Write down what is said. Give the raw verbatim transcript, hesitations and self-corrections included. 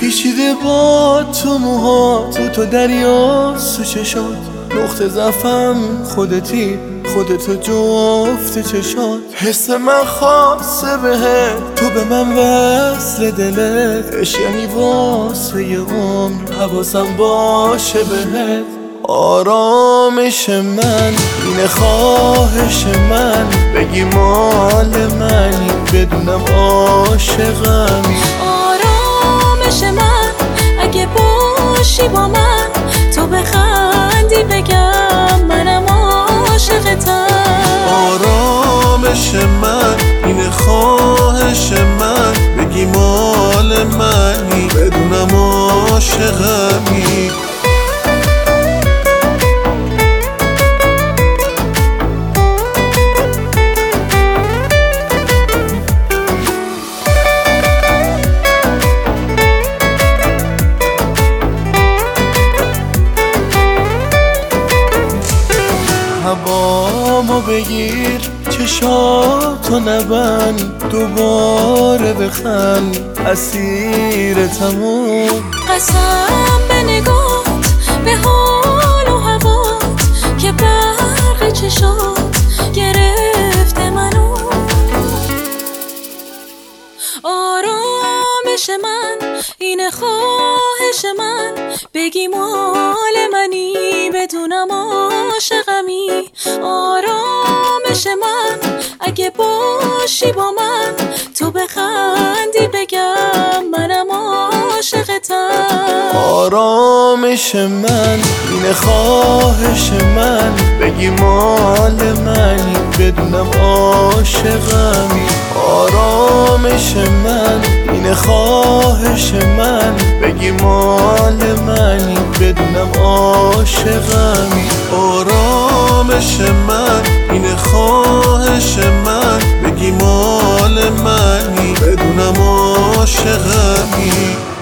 پیچیده با تو موها تو تو دریا سو چشات نقطه ضعفم خودتی خودتو جفت چشات حس من خاصه بهت تو به من وصل دلت عشق یعنی واسه یه عمر حواسم باشه بهت آرامش من اینه خواهش من بگی مال منی بدونم عاشقمی آرامش من اگه باشی با من تو بخندی بگم منم عاشقتم آرامش من اینه خواهش من بگی مال منی بدونم عاشقمی هوامو بگیر چشاتو نبند دوباره بخند اسیرتمو قسم به نگات به حال و هوات که برق چشات گرفته منو آرامش من اینه خواهش من بگی مال منی بدونم عاشقمی آرامش من اگه باشی با من تو بخندی بگم منم عاشقتم آرامش من اینه خواهش من بگی مال منی بدونم عاشقمی آرامش من اینه خواهش من بگی مال منی بدونم عاشقمی آرامش من اینه خواهش من بگی مال منی بدونم عاشقمی